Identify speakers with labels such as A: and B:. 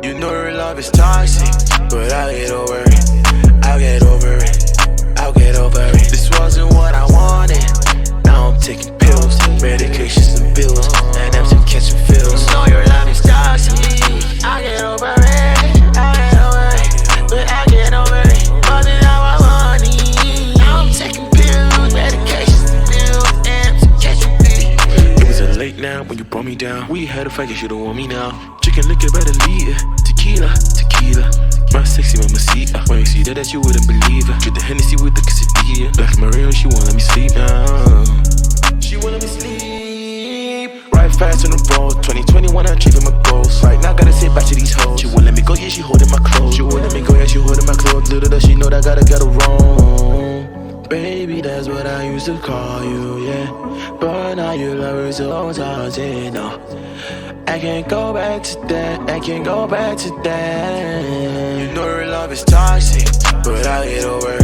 A: You know her love is toxic, but I'll get over it. I'll get over it. I'll get over it. This wasn't what I wanted. Now I'm taking pills, medications and bills, and I'm still catching feels. You know your love is toxic. I'll get over it. I'll get over it. But I'll get over it. Wasn't how I wanted. Now I'm taking pills, medications and bills, and I'm still catching feels. It was late now when you brought me down. We had a fight, you don't want me now. Chicken liquor by the liter, tequila, tequila. My sexy mamacita. When you see that you wouldn't believe her. Get the Hennessy with the quesadilla. Black Maria, she won't let me sleep now. She won't let me sleep. Right fast on the road. 2021, I'm achieving my goals. Right now, gotta sit back to these hoes. She won't let me go, yeah, she holding my clothes. She won't let me go, yeah, she holding my clothes. Little does she know that I gotta get her wrong. Baby, that's what I used to call you, yeah. But now you love her so toxic, no. I can't go back to that, I can't go back to that. You know her love is toxic, but I'll get over it.